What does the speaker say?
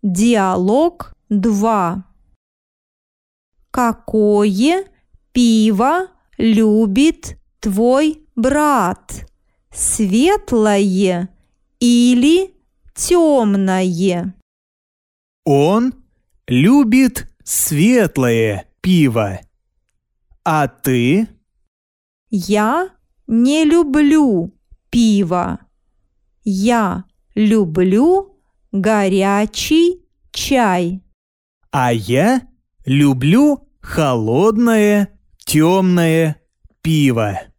Диалог 2. Какое пиво любит твой брат? Светлое или темное? Он любит светлое пиво. А ты? Я не люблю пиво. Я люблю горячий чай. А я люблю холодное темное пиво.